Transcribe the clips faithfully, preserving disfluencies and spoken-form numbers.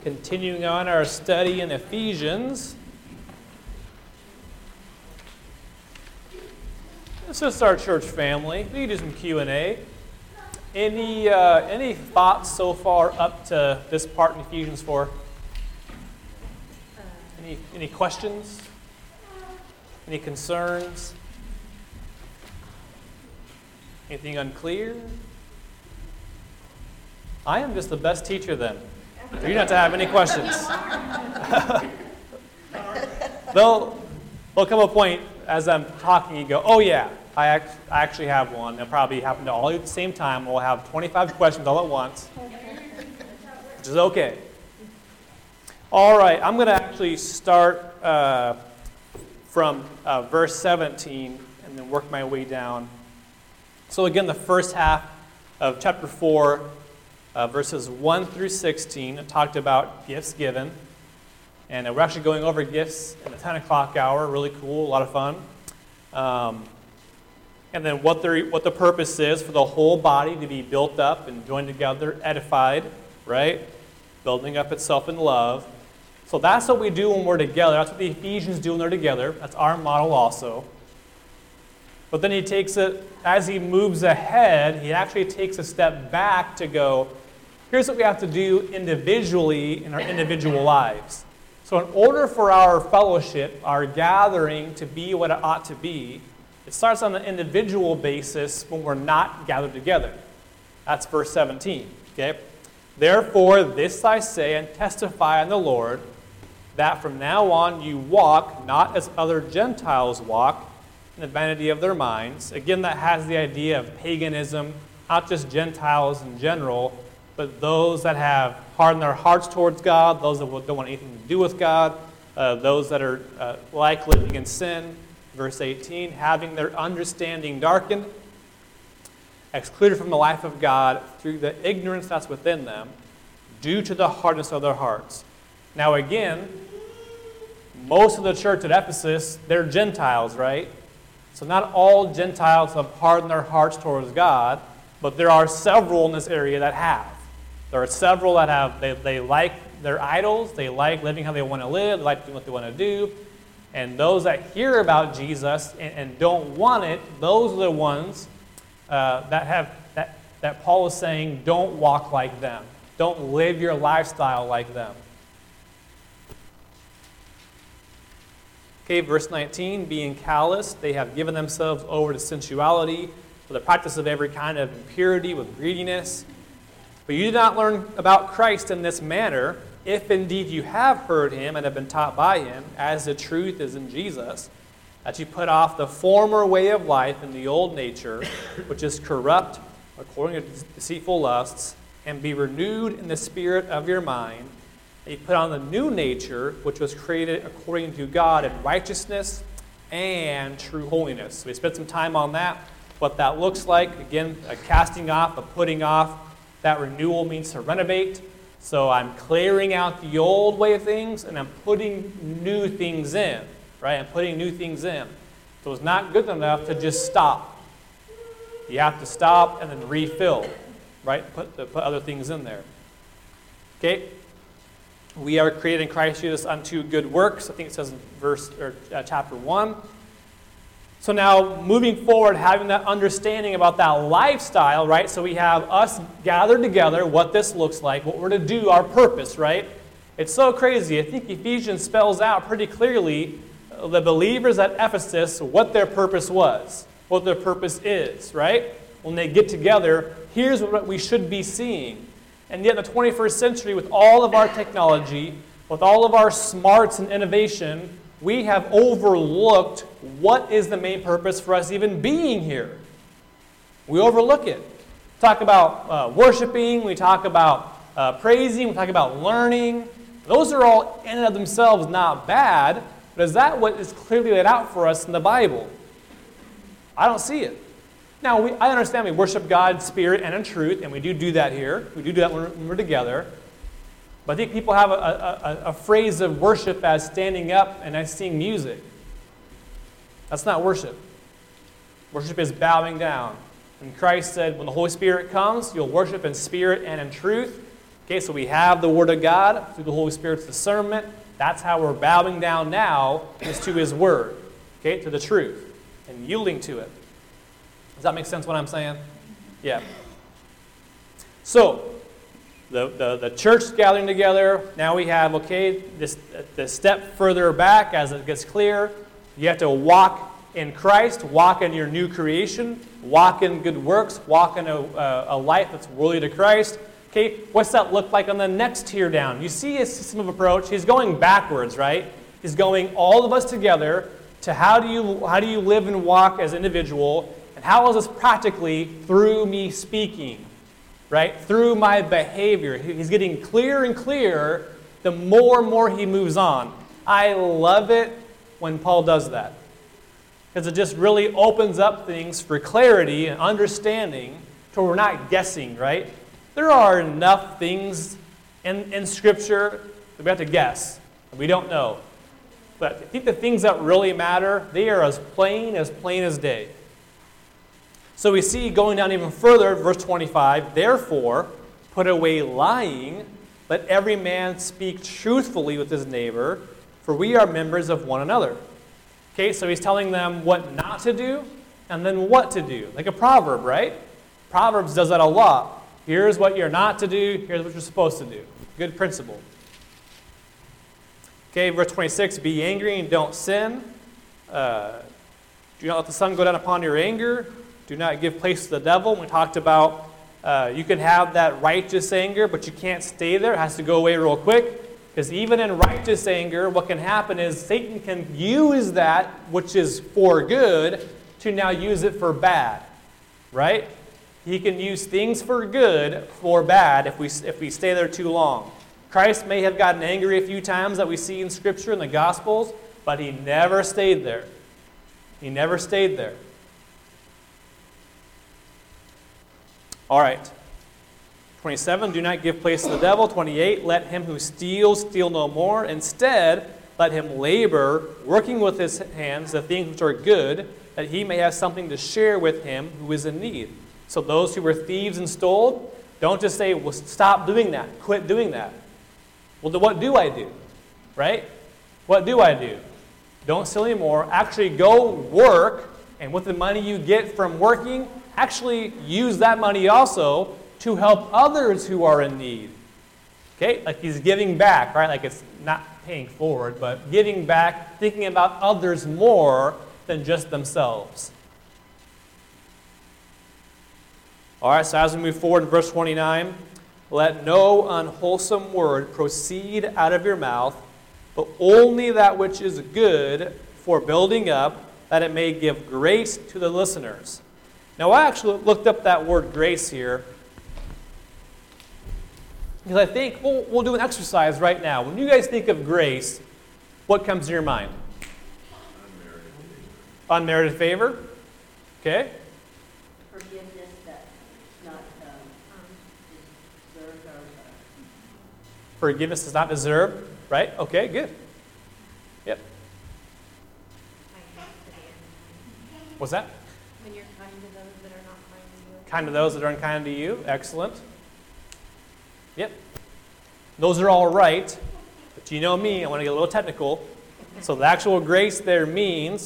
Continuing on our study in Ephesians. This is our church family. We can do some Q and A. Any uh, any thoughts so far up to this part in Ephesians four? Any any questions? Any concerns? Anything unclear? I am just the best teacher then. You don't have to have any questions. There'll, there'll come a point as I'm talking, you go, oh yeah, I, act, I actually have one. It'll probably happen to all of you at the same time. We'll have twenty-five questions all at once, which is okay. All right, I'm going to actually start uh, from uh, verse seventeen and then work my way down. So again, the first half of chapter four, Uh, verses one through sixteen, it talked about gifts given. And uh, we're actually going over gifts in the ten o'clock hour. Really cool, a lot of fun. Um, and then what the, what the purpose is for the whole body to be built up and joined together, edified, right? Building up itself in love. So that's what we do when we're together. That's what the Ephesians do when they're together. That's our model also. But then he takes it, as he moves ahead, he actually takes a step back to go, here's what we have to do individually in our individual lives. So in order for our fellowship, our gathering to be what it ought to be, it starts on an individual basis when we're not gathered together. That's verse seventeen, okay? Therefore, this I say and testify on the Lord, that from now on you walk not as other Gentiles walk, in the vanity of their minds. Again, that has the idea of paganism, not just Gentiles in general, but those that have hardened their hearts towards God, those that don't want anything to do with God, uh, those that are uh, like living in sin. Verse eighteen, having their understanding darkened, excluded from the life of God through the ignorance that's within them, due to the hardness of their hearts. Now again, most of the church at Ephesus, they're Gentiles, right? So not all Gentiles have hardened their hearts towards God, but there are several in this area that have. There are several that have, they, they like their idols, they like living how they want to live, they like doing what they want to do. And those that hear about Jesus and, and don't want it, those are the ones uh, that have, that, that Paul is saying, don't walk like them. Don't live your lifestyle like them. Okay, verse nineteen, being callous, they have given themselves over to sensuality, for the practice of every kind of impurity with greediness. But you did not learn about Christ in this manner, if indeed you have heard him and have been taught by him, as the truth is in Jesus, that you put off the former way of life in the old nature, which is corrupt according to deceitful lusts, and be renewed in the spirit of your mind, and you put on the new nature, which was created according to God in righteousness and true holiness. So we spent some time on that, what that looks like. Again, a casting off, a putting off. That renewal means to renovate. So I'm clearing out the old way of things, and I'm putting new things in, right? I'm putting new things in. So it's not good enough to just stop. You have to stop and then refill, right? Put, put other things in there. Okay? We are created in Christ Jesus unto good works. I think it says in verse or uh, chapter one. So now, moving forward, having that understanding about that lifestyle, right? So we have us gathered together, what this looks like, what we're to do, our purpose, right? It's so crazy. I think Ephesians spells out pretty clearly uh, the believers at Ephesus, what their purpose was, what their purpose is, right? When they get together, here's what we should be seeing. And yet in the twenty-first century, with all of our technology, with all of our smarts and innovation, we have overlooked what is the main purpose for us even being here. We overlook it. We talk about uh, worshiping, we talk about uh, praising, we talk about learning. Those are all in and of themselves not bad, but is that what is clearly laid out for us in the Bible? I don't see it. Now, we, I understand we worship God in spirit and in truth, and we do do that here. We do do that when we're, when we're together. But I think people have a, a, a phrase of worship as standing up and as singing music. That's not worship. Worship is bowing down. And Christ said, when the Holy Spirit comes, you'll worship in spirit and in truth. Okay, so we have the Word of God through the Holy Spirit's discernment. That's how we're bowing down now, is to His Word, okay, to the truth, and yielding to it. Does that make sense what I'm saying? Yeah. So, the, the, the church gathering together, now we have, okay, this, this step further back as it gets clear. You have to walk in Christ, walk in your new creation, walk in good works, walk in a, a, a life that's worthy to Christ. Okay, what's that look like on the next tier down? You see his system of approach. He's going backwards, right? He's going all of us together to how do you how do you live and walk as an individual, and how is this practically through me speaking, right? Through my behavior. He's getting clearer and clearer the more and more he moves on. I love it when Paul does that, because it just really opens up things for clarity and understanding to where we're not guessing, right? There are enough things in, in Scripture that we have to guess. We don't know. But I think the things that really matter, they are as plain as plain as day. So we see going down even further, verse twenty-five, therefore, put away lying, let every man speak truthfully with his neighbor, for we are members of one another. Okay, so he's telling them what not to do, and then what to do. Like a proverb, right? Proverbs does that a lot. Here's what you're not to do. Here's what you're supposed to do. Good principle. Okay, verse twenty-six, be angry and don't sin. Uh, do not let the sun go down upon your anger. Do not give place to the devil. We talked about uh, you can have that righteous anger, but you can't stay there. It has to go away real quick. Because even in righteous anger, what can happen is Satan can use that, which is for good, to now use it for bad. Right? He can use things for good for bad if we if we stay there too long. Christ may have gotten angry a few times that we see in Scripture in the Gospels, but he never stayed there. He never stayed there. All right. twenty-seven, do not give place to the devil. twenty-eight, let him who steals steal no more. Instead, let him labor, working with his hands the things which are good, that he may have something to share with him who is in need. So those who were thieves and stole, don't just say, well, stop doing that. Quit doing that. Well, then what do I do? Right? What do I do? Don't steal anymore. Actually go work, and with the money you get from working, actually use that money also to help others who are in need. Okay? Like he's giving back, right? Like it's not paying forward, but giving back, thinking about others more than just themselves. All right, so as we move forward in verse twenty-nine, let no unwholesome word proceed out of your mouth, but only that which is good for building up, that it may give grace to the listeners. Now, I actually looked up that word grace here, because I think we'll, we'll do an exercise right now. When you guys think of grace, what comes to your mind? Unmerited favor. Unmerited favor? Okay. Forgiveness that's not um, deserved or Forgiveness is not deserved, right? Okay, good. Yep. What's that? When you're kind to those that are not kind to you. Kind to those that are unkind to you. Excellent. Yep. Those are all right. But you know me, I want to get a little technical. So the actual grace there means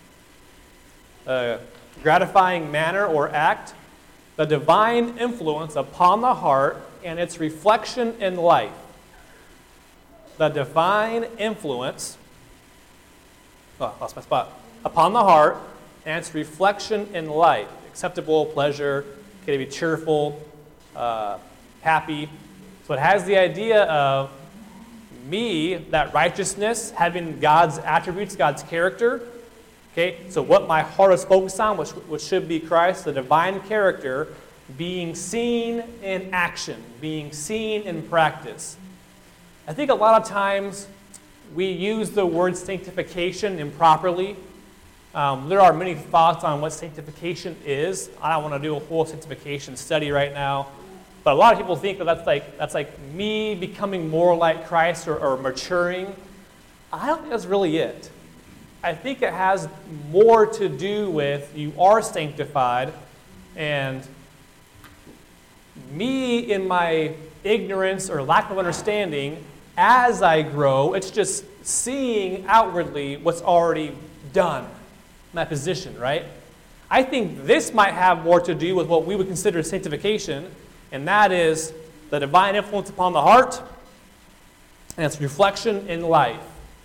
a gratifying manner or act, the divine influence upon the heart and its reflection in life. The divine influence, oh, I lost my spot, upon the heart and its reflection in life. Acceptable, pleasure, okay, to be cheerful, uh, happy. So it has the idea of me, that righteousness, having God's attributes, God's character. Okay, so what my heart is focused on, which, which should be Christ, the divine character, being seen in action, being seen in practice. I think a lot of times we use the word sanctification improperly. Um, there are many thoughts on what sanctification is. I don't want to do a whole sanctification study right now. But a lot of people think that that's like, that's like me becoming more like Christ or, or maturing. I don't think that's really it. I think it has more to do with you are sanctified, and me in my ignorance or lack of understanding as I grow. It's just seeing outwardly what's already done, my position, right? I think this might have more to do with what we would consider sanctification, and that is the divine influence upon the heart and its reflection in life.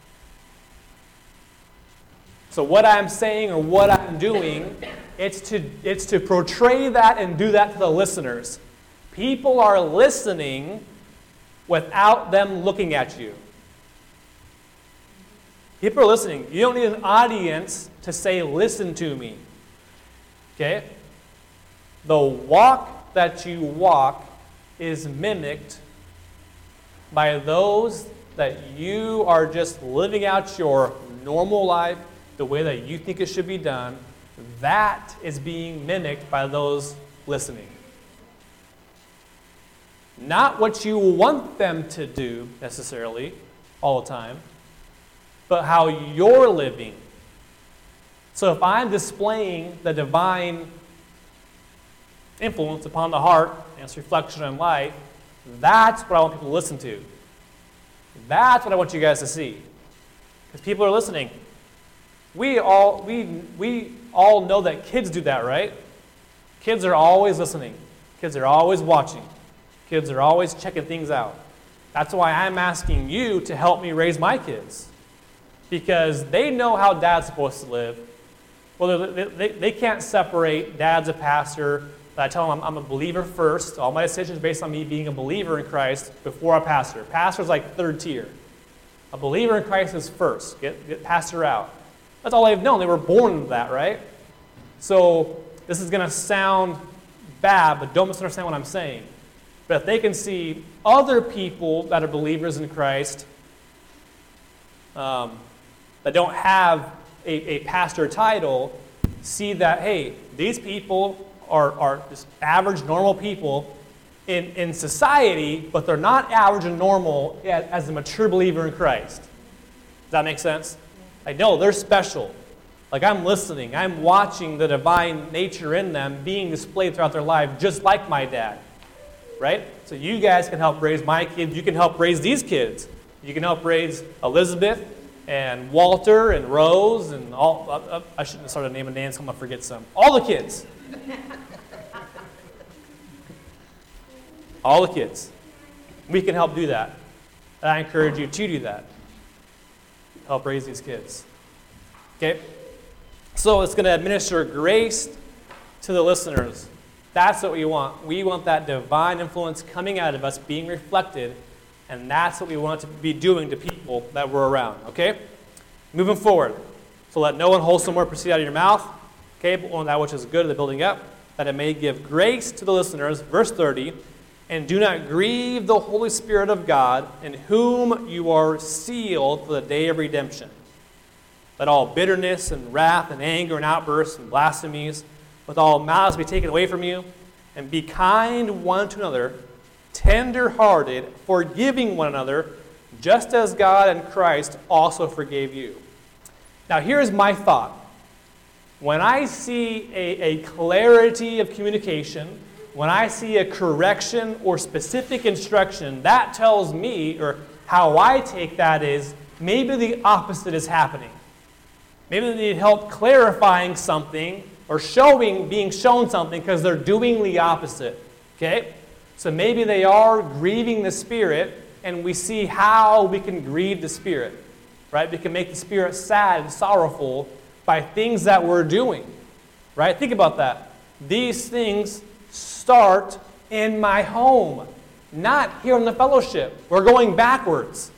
So what I'm saying or what I'm doing, it's to, it's to portray that and do that to the listeners. People are listening without them looking at you. People are listening. You don't need an audience to say, listen to me. Okay? The walk that you walk is mimicked by those that you are just living out your normal life the way that you think it should be done. That is being mimicked by those listening. Not what you want them to do necessarily all the time, but how you're living. So if I'm displaying the divine influence upon the heart and its reflection in life, that's what I want people to listen to. That's what I want you guys to see. Because people are listening. We all, we, we all know that kids do that, right? Kids are always listening. Kids are always watching. Kids are always checking things out. That's why I'm asking you to help me raise my kids. Because they know how dad's supposed to live. Well, they, they, they can't separate dad's a pastor. I tell them I'm, I'm a believer first. All my decisions are based on me being a believer in Christ before a pastor. Pastor's like third tier. A believer in Christ is first. Get, get pastor out. That's all they've known. They were born into that, right? So this is going to sound bad, but don't misunderstand what I'm saying. But if they can see other people that are believers in Christ um, that don't have a, a pastor title, see that, hey, these people are, are just average, normal people in, in society, but they're not average and normal as, as a mature believer in Christ. Does that make sense? I know they're special. Like I'm listening. I'm watching the divine nature in them being displayed throughout their life, just like my dad. Right? So you guys can help raise my kids. You can help raise these kids. You can help raise Elizabeth and Walter and Rose and all. Uh, I shouldn't have started naming names. I'm going to forget some. All the kids. All the kids. We can help do that. And I encourage you to do that. Help raise these kids. Okay? So it's going to administer grace to the listeners. That's what we want. We want that divine influence coming out of us, being reflected, and that's what we want to be doing to people that we're around. Okay? Moving forward. So let no unwholesome word proceed out of your mouth. Okay? But on that which is good of the building up, that it may give grace to the listeners. Verse thirty. And do not grieve the Holy Spirit of God, in whom you are sealed for the day of redemption. Let all bitterness and wrath and anger and outbursts and blasphemies with all malice be taken away from you, and be kind one to another, tender-hearted, forgiving one another, just as God and Christ also forgave you. Now here's my thought. When I see a, a clarity of communication, when I see a correction or specific instruction, that tells me, or how I take that is, maybe the opposite is happening. Maybe they need help clarifying something or showing, being shown something because they're doing the opposite. Okay? So maybe they are grieving the Spirit, and we see how we can grieve the Spirit. Right? We can make the Spirit sad and sorrowful by things that we're doing. Right? Think about that. These things start in my home, not here in the fellowship. We're going backwards.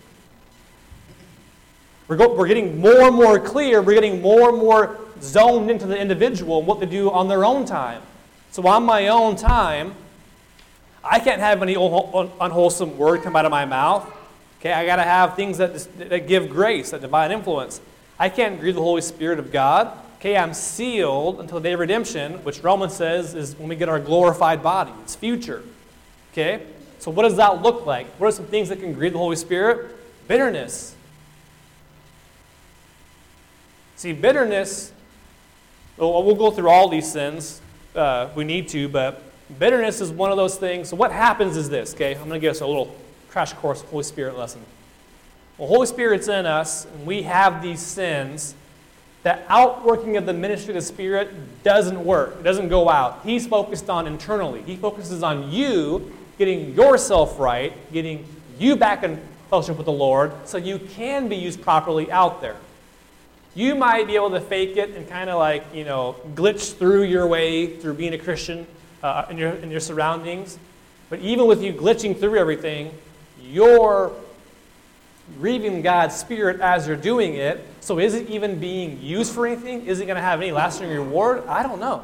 We're, go, we're getting more and more clear. We're getting more and more zoned into the individual and what they do on their own time. So on my own time, I can't have any unwholesome word come out of my mouth. Okay, I got to have things that, that give grace, that divine influence. I can't grieve the Holy Spirit of God. Okay, I'm sealed until the day of redemption, which Romans says is when we get our glorified body. It's future. Okay? So what does that look like? What are some things that can grieve the Holy Spirit? Bitterness. See, bitterness, well, we'll go through all these sins. Uh, we need to, but Bitterness is one of those things. So what happens is this, okay? I'm going to give us a little crash course Holy Spirit lesson. Well, Holy Spirit's in us, and we have these sins. The outworking of the ministry of the Spirit doesn't work. It doesn't go out. He's focused on internally. He focuses on you getting yourself right, getting you back in fellowship with the Lord so you can be used properly out there. You might be able to fake it and kind of like, you know, glitch through your way through being a Christian uh, in your in your surroundings. But even with you glitching through everything, you're grieving God's Spirit as you're doing it. So is it even being used for anything? Is it going to have any lasting reward? I don't know.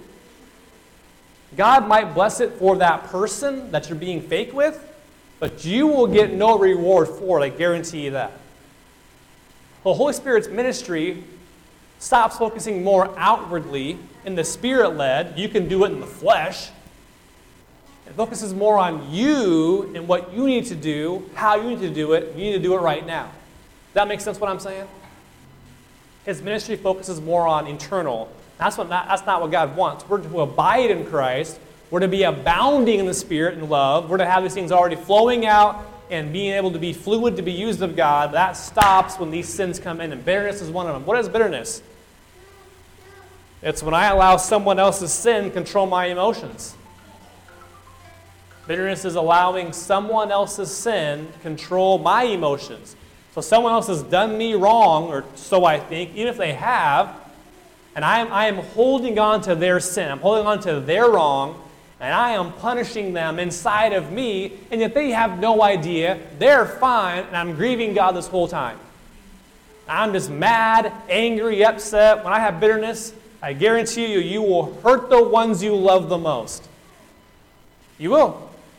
God might bless it for that person that you're being fake with, but you will get no reward for it. I guarantee you that. The Holy Spirit's ministry stops focusing more outwardly in the Spirit-led. You can do it in the flesh. It focuses more on you and what you need to do, how you need to do it. You need to do it right now. Does that make sense what I'm saying? His ministry focuses more on internal. That's, what not, that's not what God wants. We're to abide in Christ. We're to be abounding in the Spirit and love. We're to have these things already flowing out and being able to be fluid to be used of God. That stops when these sins come in, and bitterness is one of them. What is bitterness? It's when I allow someone else's sin control my emotions. Bitterness is allowing someone else's sin control my emotions. So someone else has done me wrong, or so I think, even if they have, and I am, I am holding on to their sin. I'm holding on to their wrong, and I am punishing them inside of me, and yet they have no idea. They're fine, and I'm grieving God this whole time. I'm just mad, angry, upset. When I have bitterness, I guarantee you, you will hurt the ones you love the most. You will.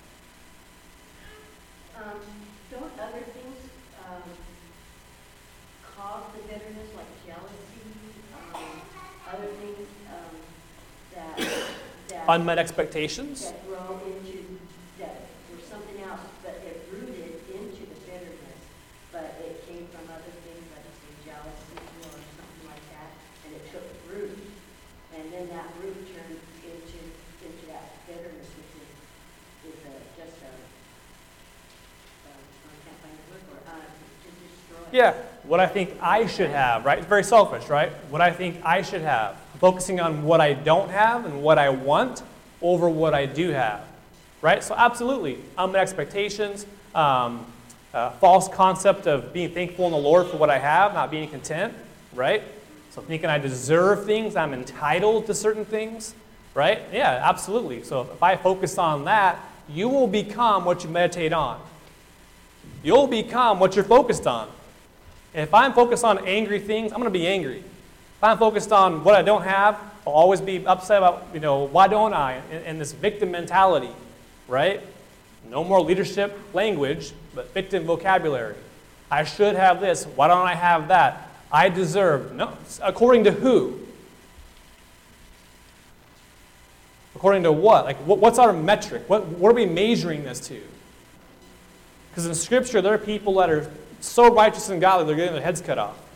Um, don't other things um, cause the bitterness, like jealousy, um, other things um, that, that, Unmet expectations. that grow into, that were something else, but it rooted into the bitterness, but it came from other things, like say jealousy or something like that, and it took root, and then that root turned into into that bitterness, which is is a, just a, uh, I can't find the word for it, uh, to destroy. Yeah, what I think I should have, right? It's very selfish, right? What I think I should have. Focusing on what I don't have and what I want over what I do have, right? So absolutely, unmet expectations, um, uh, false concept of being thankful in the Lord for what I have, not being content, right? So thinking I deserve things, I'm entitled to certain things, right? Yeah, absolutely. So if I focus on that, you will become what you meditate on. You'll become what you're focused on. If I'm focused on angry things, I'm going to be angry. If I'm focused on what I don't have, I'll always be upset about, you know, why don't I? And, and this victim mentality, right? No more leadership language, but victim vocabulary. I should have this. Why don't I have that? I deserve. No. According to who? According to what? Like, what, what's our metric? What, what are we measuring this to? Because in Scripture, there are people that are so righteous and godly, they're getting their heads cut off.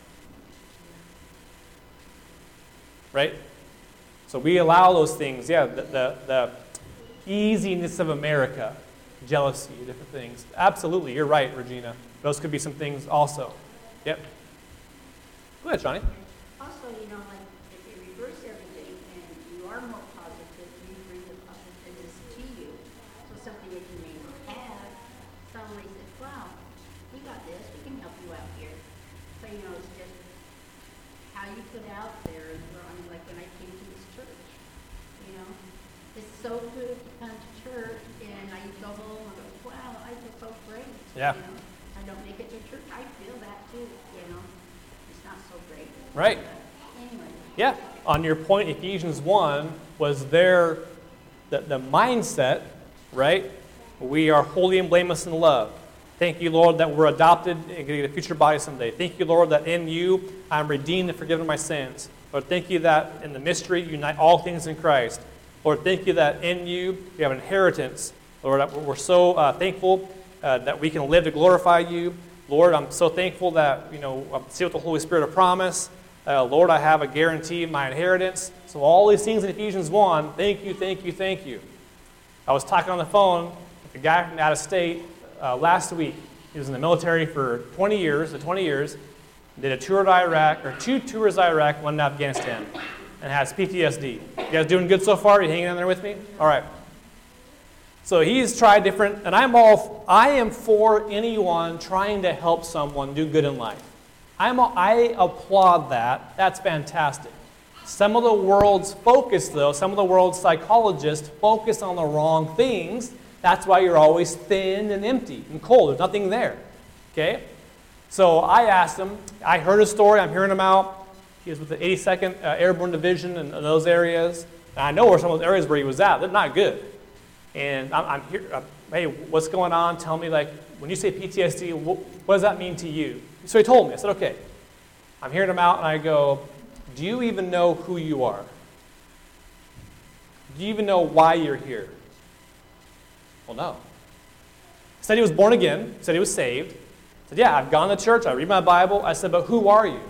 Right? So we allow those things. Yeah, the, the, the easiness of America, jealousy, different things. Absolutely, you're right, Regina. Those could be some things also. Yep. Go ahead, Johnny. Also, you know, like if you reverse everything and you are more positive, you bring the positiveness to you. So something that you may not have, somebody says, wow, we got this, we can help you out here. So, you know, it's just how you put out there. And I mean, like when I came to this church, you know, it's so good to come to church and I go home and go, wow, I feel so great. Yeah. You know, I don't make it to church, I feel that too, you know. It's not so great. Right. But anyway. Yeah. On your point, Ephesians one was their, the, the mindset, right? We are holy and blameless in love. Thank you, Lord, that we're adopted and going to get a future body someday. Thank you, Lord, that in you I'm redeemed and forgiven my sins. Lord, thank you that in the mystery you unite all things in Christ. Lord, thank you that in you we have an inheritance. Lord, we're so uh, thankful uh, that we can live to glorify you. Lord, I'm so thankful that, you know, I'm sealed with the Holy Spirit of promise. Uh, Lord, I have a guarantee of my inheritance. So all these things in Ephesians one, thank you, thank you, thank you. I was talking on the phone with a guy from out of state uh, last week. He was in the military for twenty years, the twenty years, did a tour to Iraq, or two tours to Iraq, one in Afghanistan, and has P T S D. You guys doing good so far? Are you hanging in there with me? All right. So he's tried different, and I'm all, I am for anyone trying to help someone do good in life. I'm a, I applaud that. That's fantastic. Some of the world's focus, though, some of the world's psychologists focus on the wrong things. That's why you're always thin and empty and cold. There's nothing there. Okay? So I asked him, I heard his story, I'm hearing him out. He was with the eighty-second uh, Airborne Division in, in those areas. And I know where some of those areas where he was at, they're not good. And I'm, I'm here, uh, hey, what's going on? Tell me, like, when you say P T S D, what, what does that mean to you? So he told me. I said, okay. I'm hearing him out, and I go, do you even know who you are? Do you even know why you're here? Well, no. He said he was born again. He said he was saved. I said, yeah, I've gone to church. I read my Bible. I said, but who are you?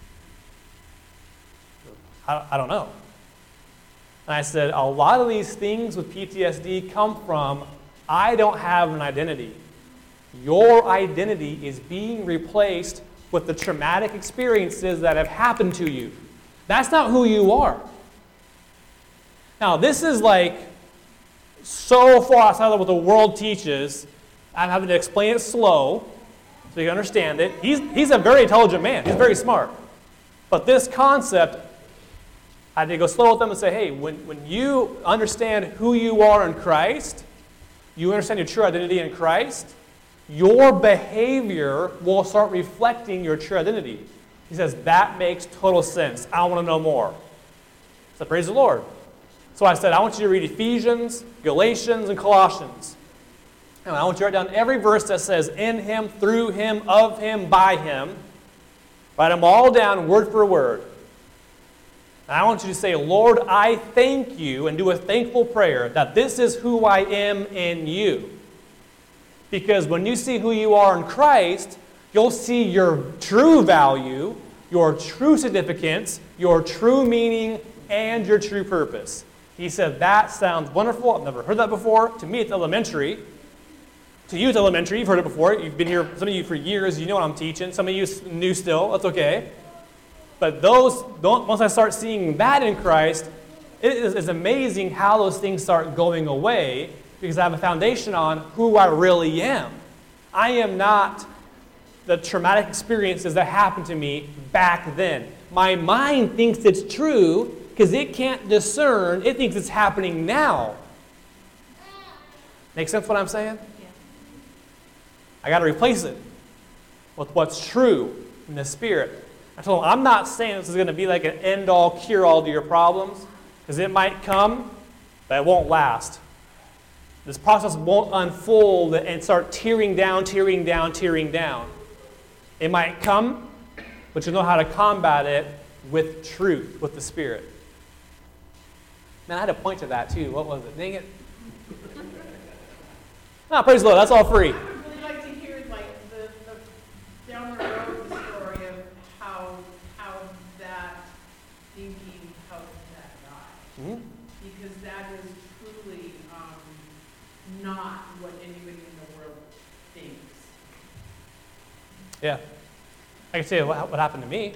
I, I don't know. And I said, a lot of these things with P T S D come from, I don't have an identity. Your identity is being replaced with the traumatic experiences that have happened to you. That's not who you are. Now, this is like so far outside of what the world teaches. I'm having to explain it slow so you can understand it. He's, he's a very intelligent man. He's very smart. But this concept, I had to go slow with them and say, hey, when, when you understand who you are in Christ, you understand your true identity in Christ, your behavior will start reflecting your true identity. He says, that makes total sense. I want to know more. So praise the Lord. So I said, I want you to read Ephesians, Galatians, and Colossians. And I want you to write down every verse that says, in him, through him, of him, by him. Write them all down word for word. And I want you to say, Lord, I thank you, and do a thankful prayer that this is who I am in you. Because when you see who you are in Christ, you'll see your true value, your true significance, your true meaning, and your true purpose. He said, that sounds wonderful. I've never heard that before. To me, it's elementary. To you, it's elementary. You've heard it before. You've been here, some of you, for years. You know what I'm teaching. Some of you new still. That's okay. But those, don't, once I start seeing that in Christ, it is it's amazing how those things start going away because I have a foundation on who I really am. I am not the traumatic experiences that happened to me back then. My mind thinks it's true because it can't discern. It thinks it's happening now. Make sense what I'm saying? Yeah. I got to replace it with what's true in the Spirit. I told him, I'm not saying this is going to be like an end-all, cure-all to your problems, because it might come, but it won't last. This process won't unfold and start tearing down, tearing down, tearing down. It might come, but you'll know how to combat it with truth, with the Spirit. Man, I had to point to that too. What was it? Dang it. No, praise the Lord. That's all free. I would really like to hear, like, the, the down the road the story of how how that thinking helped that guy, Mm-hmm. because that is truly um, not what anybody in the world thinks. Yeah. I can tell you what, what happened to me.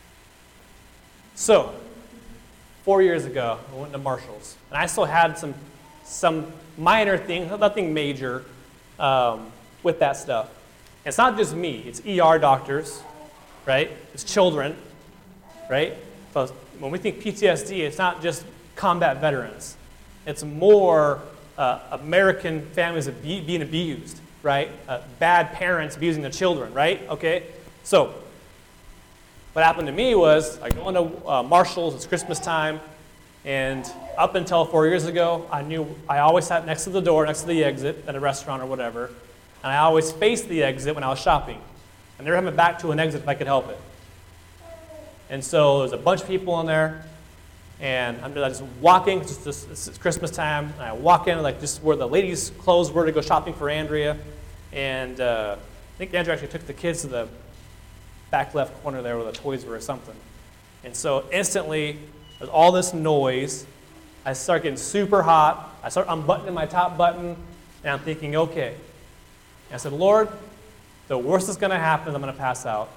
So, four years ago, I went to Marshall's. And I still had some some minor things, nothing major, um, with that stuff. And it's not just me. It's E R doctors, right? It's children, right? So when we think P T S D, it's not just combat veterans. It's more uh, American families abu- being abused, right? Uh, bad parents abusing their children, right? Okay? So, what happened to me was I go into uh, Marshall's, it's Christmas time, and up until four years ago, I knew I always sat next to the door, next to the exit at a restaurant or whatever, and I always faced the exit when I was shopping. I never had my back to an exit if I could help it. And so there's a bunch of people in there, and I'm just walking, it's, just, it's Christmas time, and I walk in like just where the ladies' clothes were to go shopping for Andrea, and uh, I think Andrea actually took the kids to the back left corner there where the toys were or something. And so instantly, there's all this noise. I start getting super hot. I start unbuttoning my top button, and I'm thinking, okay. And I said, Lord, the worst that's going to happen is I'm going to pass out.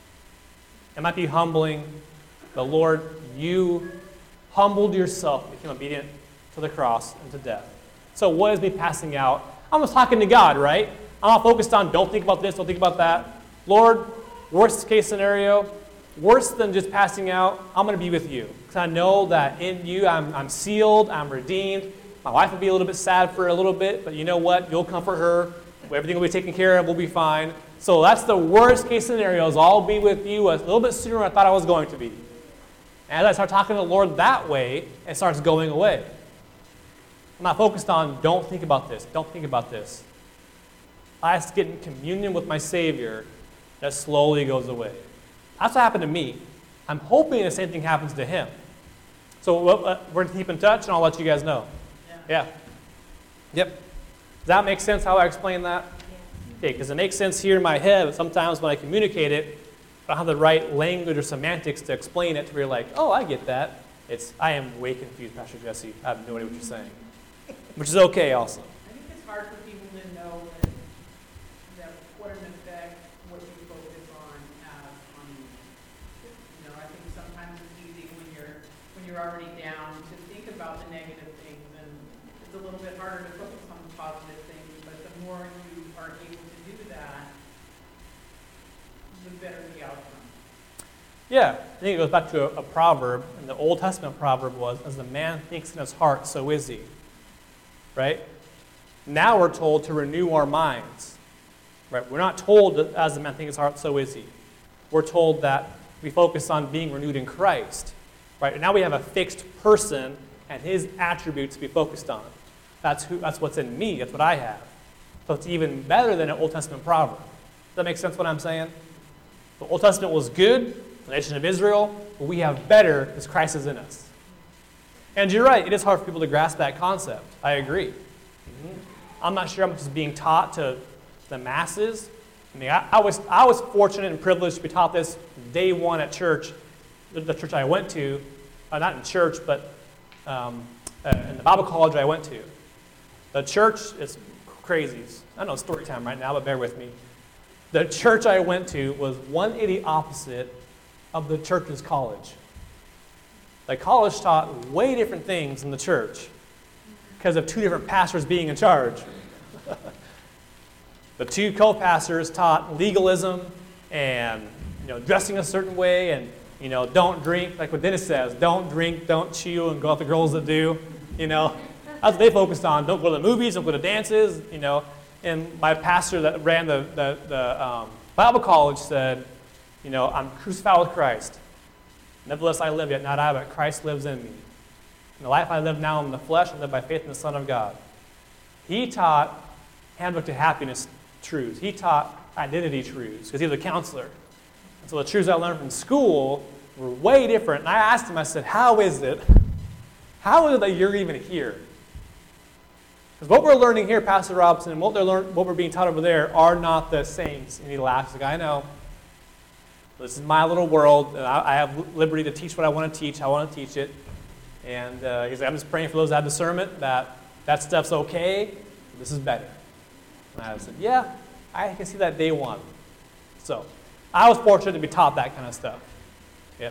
It might be humbling, but Lord, you humbled yourself, became obedient to the cross and to death. So what is me passing out? I'm just talking to God, right? I'm not focused on don't think about this, don't think about that. Lord, worst case scenario, worse than just passing out, I'm going to be with you. Because I know that in you I'm, I'm sealed, I'm redeemed. My wife will be a little bit sad for a little bit, but you know what? You'll comfort her. Everything will be taken care of. We'll be fine. So that's the worst case scenario, is I'll be with you a little bit sooner than I thought I was going to be. And as I start talking to the Lord that way, it starts going away. I'm not focused on don't think about this, don't think about this. I just get in communion with my Savior, that slowly goes away. That's what happened to me. I'm hoping the same thing happens to him. So uh, we're going to keep in touch, and I'll let you guys know. Yeah. yeah. Yep. Does that make sense how I explain that? Okay, because it makes sense here in my head, but sometimes when I communicate it, I don't have the right language or semantics to explain it to where you're like, oh, I get that. It's, I am way confused, Pastor Jesse. I have no idea what you're saying. Which is okay also. I think it's hard for people to know that, that what an effect what you focus on has on you. You know, I think sometimes it's easy when you're when you're already down to think about the negative things, and it's a little bit harder to focus on the positive things. But the more you are able to do that, the better the outcome. Yeah, I think it goes back to a, a proverb, and the Old Testament proverb was, as a man thinks in his heart, so is he. Right? Now we're told to renew our minds. Right? We're not told that as a man thinks in his heart, so is he. We're told that we focus on being renewed in Christ. Right? And now we have a fixed person and his attributes to be focused on. That's who. That's what's in me. That's what I have. So it's even better than an Old Testament proverb. Does that make sense what I'm saying? The Old Testament was good, the nation of Israel, but we have better because Christ is in us. And you're right, it is hard for people to grasp that concept. I agree. Mm-hmm. I'm not sure how much is being taught to the masses. I mean, I, I was I was fortunate and privileged to be taught this day one at church, the, the church I went to, uh, not in church, but um, uh, in the Bible college I went to. The church is crazy. I know it's story time right now, but bear with me. The church I went to was one eighty opposite of the church's college. The college taught way different things than the church because of two different pastors being in charge. The two co-pastors taught legalism and, you know, dressing a certain way and, you know, don't drink, like what Dennis says, don't drink, don't chew, and go out the girls that do, you know. That's what they focused on. Don't go to the movies, don't go to dances, you know. And my pastor that ran the, the, the um, Bible college said, you know, I'm crucified with Christ. Nevertheless, I live, yet not I, but Christ lives in me. In the life I live now in the flesh, I live by faith in the Son of God. He taught handbook to happiness truths. He taught identity truths because he was a counselor. And so the truths I learned from school were way different. And I asked him, I said, how is it? How is it that you're even here? Because what we're learning here, Pastor Robson, and what, they're learn, what we're being taught over there are not the same. And he laughs. He's like, I know. This is my little world, and I, I have liberty to teach what I want to teach. I want to teach it. And uh, he's like, I'm just praying for those that have discernment that that stuff's okay. This is better. And I said, yeah, I can see that day one. So I was fortunate to be taught that kind of stuff. Yep.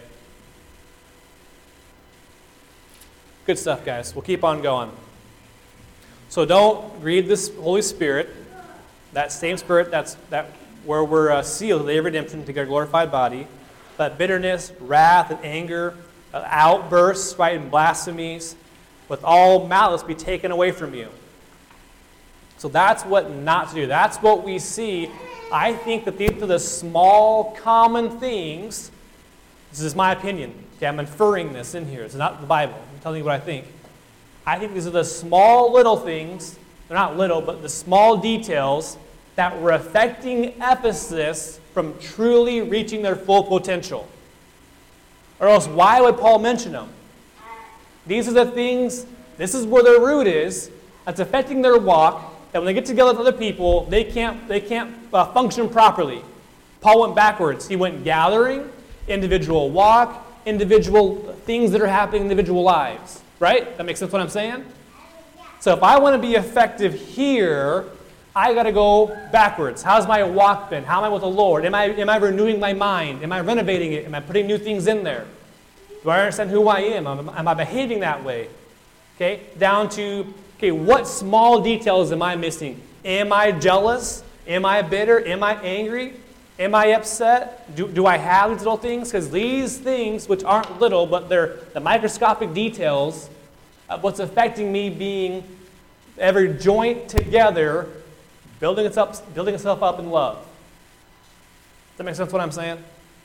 Good stuff, guys. We'll keep on going. So don't grieve this Holy Spirit, that same Spirit that's that where we're uh, sealed to the day of redemption to get a glorified body. Let bitterness, wrath, and anger, uh, outbursts, right, and blasphemies, with all malice be taken away from you. So that's what not to do. That's what we see. I think that these are the small, common things. This is my opinion. Okay, I'm inferring this in here. It's not the Bible. I'm telling you what I think. I think these are the small little things. They're not little, but the small details that were affecting Ephesus from truly reaching their full potential. Or else, why would Paul mention them? These are the things, this is where their root is, that's affecting their walk, that when they get together with other people, they can't, they can't uh, function properly. Paul went backwards. He went gathering, individual walk, individual things that are happening in individual lives. Right? That makes sense what I'm saying? So if I want to be effective here, I got to go backwards. How's my walk been? How am I with the Lord? Am I, am I renewing my mind? Am I renovating it? Am I putting new things in there? Do I understand who I am? Am, am I behaving that way? Okay, down to, okay, what small details am I missing? Am I jealous? Am I bitter? Am I angry? Am I upset? Do, do I have these little things? Because these things, which aren't little, but they're the microscopic details of what's affecting me being every joint together, building itself, building itself up in love. Does that make sense what I'm saying?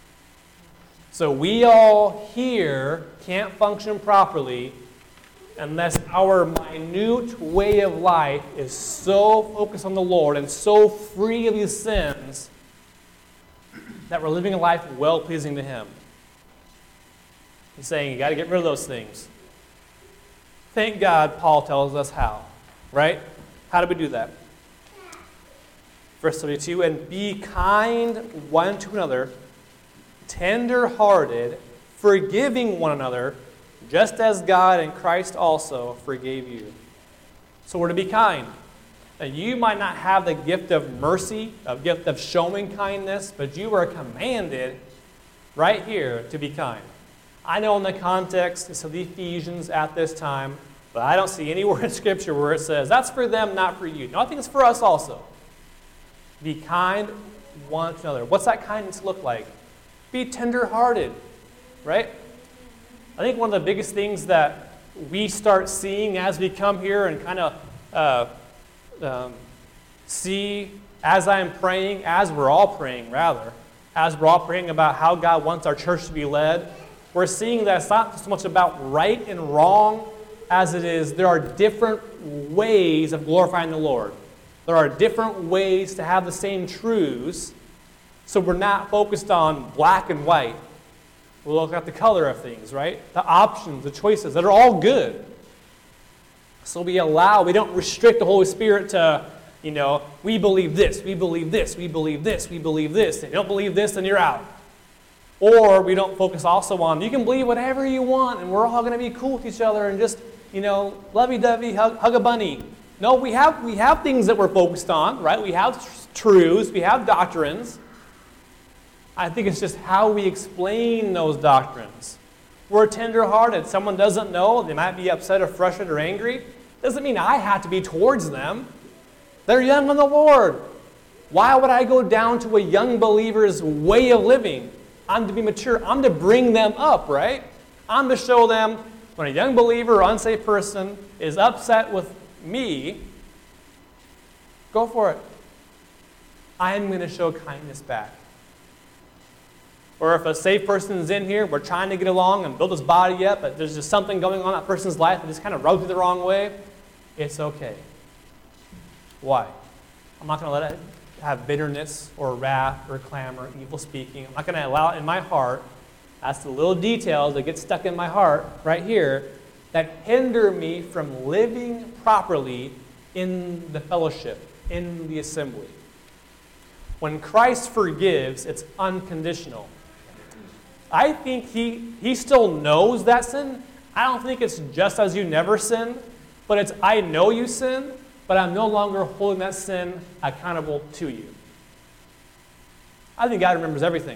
So we all here can't function properly unless our minute way of life is so focused on the Lord and so free of these sins that we're living a life well-pleasing to Him. He's saying you got to get rid of those things. Thank God Paul tells us how, right? How do we do that? Verse thirty-two, and be kind one to another, tender-hearted, forgiving one another, just as God in Christ also forgave you. So we're to be kind. Now, you might not have the gift of mercy, a gift of showing kindness, but you are commanded right here to be kind. I know in the context of the Ephesians at this time, but I don't see anywhere in Scripture where it says, that's for them, not for you. No, I think it's for us also. Be kind one to another. What's that kindness look like? Be tender-hearted, right? I think one of the biggest things that we start seeing as we come here and kind of uh, um, see as I'm praying, as we're all praying, rather, as we're all praying about how God wants our church to be led, we're seeing that it's not so much about right and wrong as it is there are different ways of glorifying the Lord. There are different ways to have the same truths, so we're not focused on black and white. We'll look at the color of things, right? The options, the choices that are all good. So we allow, we don't restrict the Holy Spirit to, you know, we believe this, we believe this, we believe this, we believe this. If you don't believe this, then you're out. Or we don't focus also on, you can believe whatever you want, and we're all going to be cool with each other and just, you know, lovey-dovey, hug, hug a bunny. No, we have, we have things that we're focused on, right? We have tr- truths, we have doctrines. I think it's just how we explain those doctrines. We're tender-hearted. Someone doesn't know, they might be upset or frustrated or angry. Doesn't mean I have to be towards them. They're young in the Lord. Why would I go down to a young believer's way of living? I'm to be mature. I'm to bring them up, right? I'm to show them when a young believer or unsafe person is upset with me, go for it. I am going to show kindness back. Or if a safe person is in here, we're trying to get along and build his body up, but there's just something going on in that person's life that just kind of rubs you the wrong way, it's okay. Why? I'm not going to let it have bitterness or wrath or clamor, evil speaking. I'm not going to allow it in my heart. That's the little details that get stuck in my heart right here that hinder me from living properly in the fellowship, in the assembly. When Christ forgives, it's unconditional. I think he, he still knows that sin. I don't think it's just as you never sin, but it's I know you sin, but I'm no longer holding that sin accountable to you. I think God remembers everything.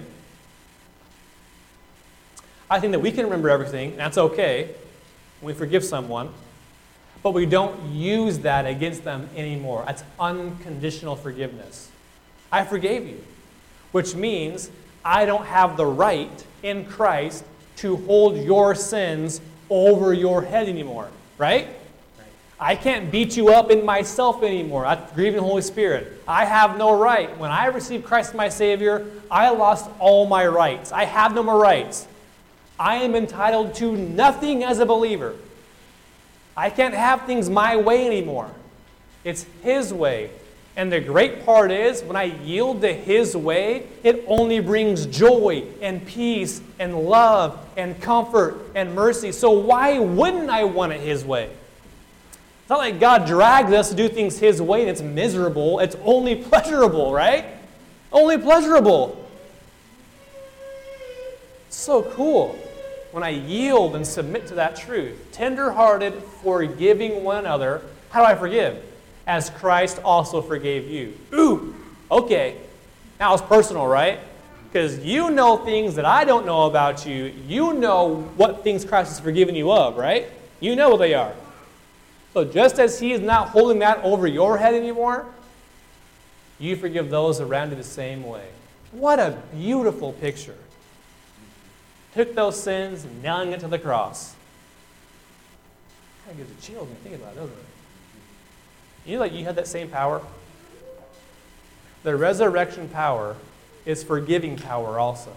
I think that we can remember everything, and that's okay when we forgive someone, but we don't use that against them anymore. That's unconditional forgiveness. I forgave you, which means I don't have the right in Christ to hold your sins over your head anymore, right? I can't beat you up in myself anymore. That's grieving the Holy Spirit. I have no right. When I received Christ as my Savior, I lost all my rights. I have no more rights. I am entitled to nothing as a believer. I can't have things my way anymore. It's His way. And the great part is, when I yield to His way, it only brings joy and peace and love and comfort and mercy. So why wouldn't I want it His way? It's not like God drags us to do things His way and it's miserable. It's only pleasurable, right? Only pleasurable. It's so cool. when I yield and submit to that truth, tender-hearted, forgiving one another, how do I forgive? As Christ also forgave you. Ooh, okay. Now it's personal, right? Because you know things that I don't know about you. You know what things Christ has forgiven you of, right? You know what they are. So just as he is not holding that over your head anymore, you forgive those around you the same way. What a beautiful picture. Took those sins and nailing it to the cross. Kind of gives you chills when you think about it, doesn't it? You know that you have that same power? The resurrection power is forgiving power also.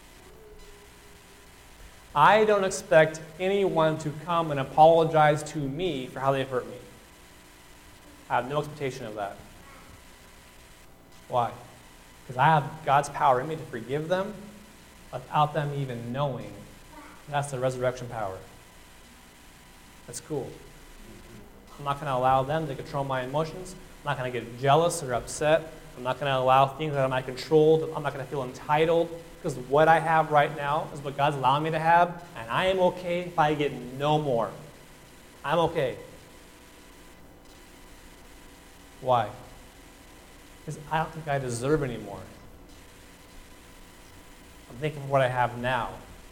I don't expect anyone to come and apologize to me for how they've hurt me. I have no expectation of that. Why? Because I have God's power in me to forgive them without them even knowing. That's the resurrection power. That's cool. I'm not going to allow them to control my emotions. I'm not going to get jealous or upset. I'm not going to allow things that are out of my control. I'm not going to feel entitled, because what I have right now is what God's allowing me to have, and I am okay if I get no more. I'm okay. Why? Because I don't think I deserve any more. I'm thinking of what I have now.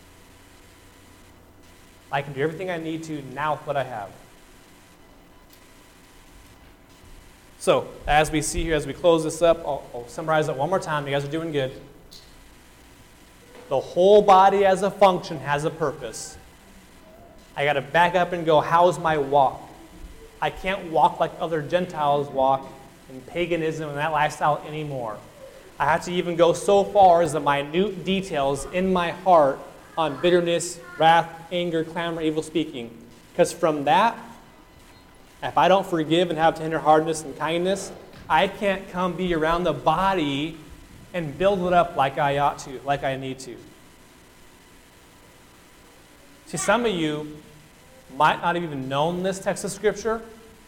I can do everything I need to now with what I have. So, as we see here, as we close this up, I'll, I'll summarize it one more time. You guys are doing good. The whole body as a function has a purpose. I got to back up and go, how's my walk? I can't walk like other Gentiles walk in paganism and that lifestyle anymore. I have to even go so far as the minute details in my heart on bitterness, wrath, anger, clamor, evil speaking. Because from that, if I don't forgive and have tenderheartedness and kindness, I can't come be around the body and build it up like I ought to, like I need to. See, some of you might not have even known this text of Scripture,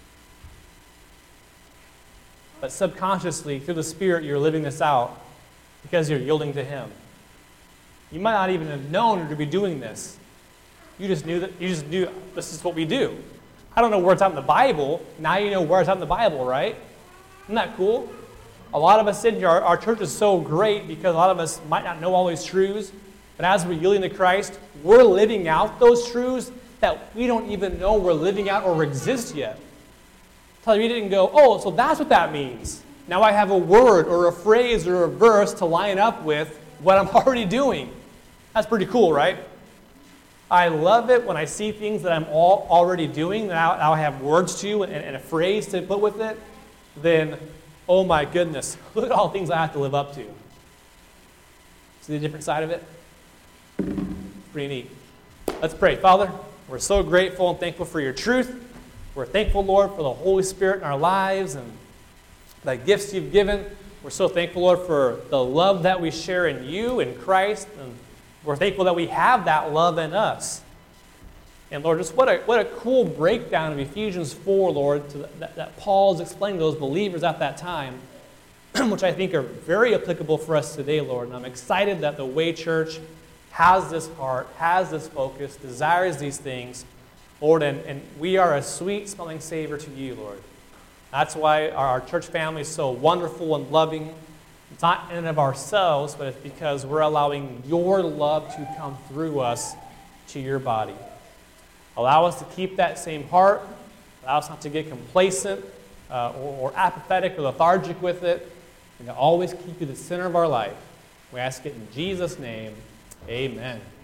but subconsciously, through the Spirit, you're living this out because you're yielding to Him. You might not even have known to be doing this. You just knew that. You just knew this is what we do. I don't know where it's at in the Bible. Now you know where it's at in the Bible, right? Isn't that cool? A lot of us in here, our, our church is so great because a lot of us might not know all these truths, but as we're yielding to Christ, we're living out those truths that we don't even know we're living out or exist yet. Until you didn't go, oh, so that's what that means. Now I have a word or a phrase or a verse to line up with what I'm already doing. That's pretty cool, right? I love it when I see things that I'm all already doing, that I, I have words to and, and a phrase to put with it, then, oh my goodness, look at all the things I have to live up to. See the different side of it? Pretty neat. Let's pray. Father, we're so grateful and thankful for your truth. We're thankful, Lord, for the Holy Spirit in our lives and the gifts you've given. We're so thankful, Lord, for the love that we share in you, in Christ, and we're thankful that we have that love in us. And Lord, just what a what a cool breakdown of Ephesians four, Lord, to that, that Paul is explaining to those believers at that time, which I think are very applicable for us today, Lord. And I'm excited that the Way Church has this heart, has this focus, desires these things, Lord, and, and we are a sweet-smelling Savior to you, Lord. That's why our, our church family is so wonderful and loving. It's not in and of ourselves, but it's because we're allowing your love to come through us to your body. Allow us to keep that same heart. Allow us not to get complacent uh, or, or apathetic or lethargic with it, and to always keep you the center of our life. We ask it in Jesus' name. Amen.